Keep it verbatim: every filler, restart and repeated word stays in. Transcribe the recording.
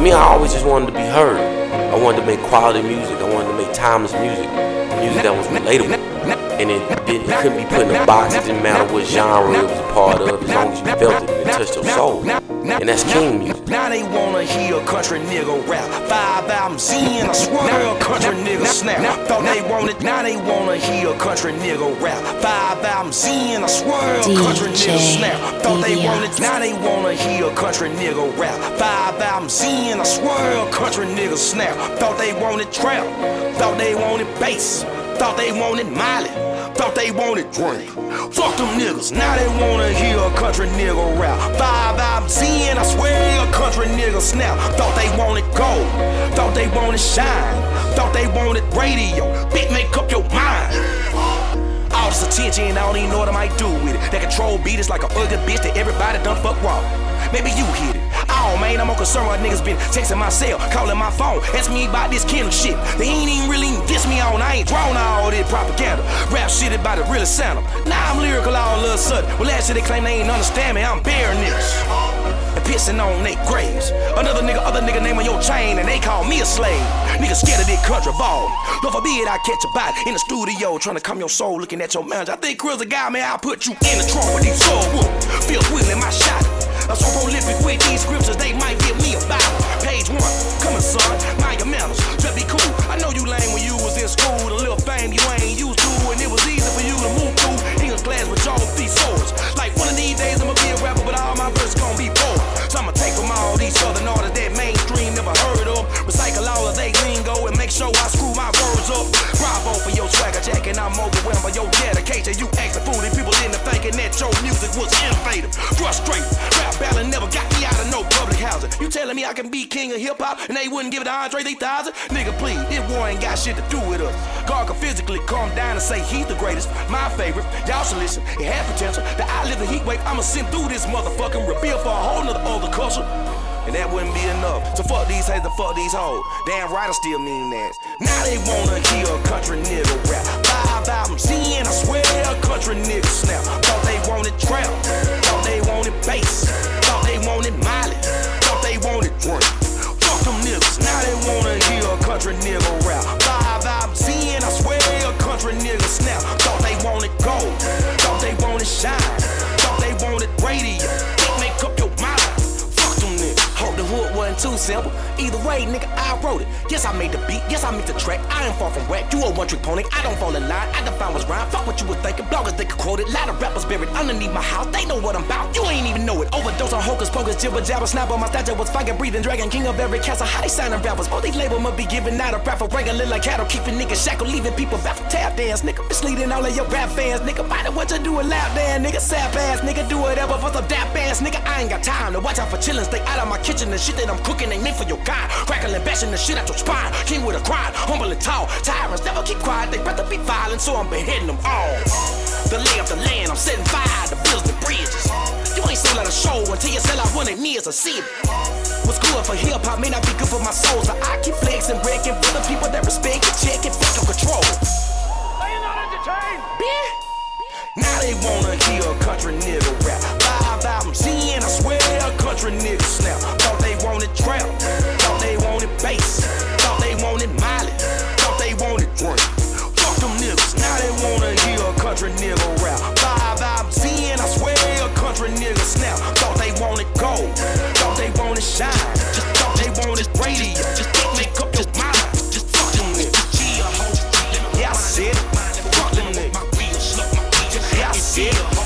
me, I always just wanted to be heard. I wanted to make quality music. I wanted to make timeless music, music that was relatable. And it, it, it couldn't be put in a box. It didn't matter what genre it was a part of, as long as you felt it and it touched your soul. And that's king music. Now they wanna hear a country nigga rap. Five albums in, I swear a country nigga snap. Thought they wanted, now they wanna hear a country nigga rap. Five albums in, I swear a country nigga snap. Thought they wanted, now they wanna hear a country nigga rap. Five albums in, I swear a country nigga snap. Thought they wanted trap. Thought they wanted bass. Thought they wanted Miley. Thought they wanted drink. Fuck them niggas, now they wanna hear a country nigga rap. Five albums in, I swear a country nigga snap. Thought they wanted gold. Thought they wanted shine. Thought they wanted radio. Bitch, make up your mind. All this attention, I don't even know what I might do with it. That control beat is like a ugly bitch that everybody done fuck wrong. Maybe you hit it. Oh man, I'm more concerned with niggas been texting my cell, calling my phone, asking me about this Kendall shit. They ain't even really diss me on, I ain't drawn all this propaganda. Rap shit about it really sound them. Now I'm lyrical all of a sudden. Well, last year they claim they ain't understand me, I'm burying niggas and pissing on their graves. Another nigga, other nigga name on your chain, and they call me a slave. Niggas scared of this country ball. Lord forbid I catch a bite in the studio, trying to calm your soul, looking at your manager. I think Chris a guy, man, I'll put you in the trunk with these soul whoop. Feel quickly my shot. I'm so prolific with these scriptures, they might give me a Bible. Page one, coming son, mind your manners, just be cool. I know you lame when you was in school, the little fame you ain't used to, and it was easy for you to move through English class with y'all with these swords. Like one of these days I'ma be a rapper, but all my verses gon' be poor. So I'ma take from all these southern artists that mainstream never heard of, recycle all of they lingo and make sure I screw my words up. Bravo for your swagger jack, and I'm overwhelmed by your dedication. You acting fool, and people didn't thinking that your music was innovative. Frustrated, rap battle never got me out of no public housing. You telling me I can be king of hip hop and they wouldn't give it to Andre three thousand? Nigga, please, this war ain't got shit to do with us. God can physically calm down and say he's the greatest, my favorite. Y'all should listen, it had potential. The I live the heat wave, I'ma send through this motherfucking reveal for a whole nother other culture. And that wouldn't be enough. So fuck these haters and fuck these hoes. Damn right I still mean that. Now they wanna hear a country nigga rap. Five albums in, I swear a country nigga snap. Thought they wanted trap. Thought they wanted bass. Thought they wanted Miley. Thought they wanted drink. Fuck them niggas. Now they wanna hear a country nigga rap. Five albums in, I swear a country nigga snap. Thought they wanted gold. Thought they wanted shine. Thought they wanted radio. They make up your mind. Hope the hood wasn't too simple. Either way, nigga, I wrote it. Yes, I made the beat. Yes, I made the track. I ain't far from whack. You a one-trick pony. I don't fall in line. I define what's rhyme. Fuck what you were thinking. Bloggers, they could quote it. Lot of rappers buried underneath my house. They know what I'm about. You ain't even know it. Overdose on hocus pocus, jibber jabber, snapper. My statue was fire breathing dragon, king of every castle. How they signing rappers? Both these labels must be giving out a rap for regular like cattle, keeping niggas shackled, leaving people back for tap dance. Nigga, misleading all of your rap fans. Nigga, find out what you do a lap dance. Nigga, sap ass. Nigga, do whatever for some dap ass. Nigga, I ain't got time to watch out for chillin'. Stay out of my kitchen. The shit that I'm cooking ain't meant for your kind. Crackling, bashing the shit out your spine. King with a grind, humble and tall. Tyrants never keep quiet, they rather be violent, so I'm beheading them all. The lay of the land, I'm setting fire to buildings and bridges. You ain't sell out a show until you sell out one of me as a city. What's good for hip hop may not be good for my soul, so I keep flexing, breaking for the people that respect and check and take control. Are you not entertained? Bitch. Now they wanna hear a country nigga rap. Five albums in, I swear a country nigga snap. Thought they wanted trap. Thought they wanted bass. Thought they wanted Miley. Thought they wanted drink. Fuck them niggas. Now they wanna hear a country nigga rap. Five albums in, I swear a country nigga snap. Thought they wanted gold. Thought they wanted shine. Just thought they wanted radio. Just make up your mind. Just fuck them niggas. Yeah, I said it. Fuck them niggas. Yeah, I said it.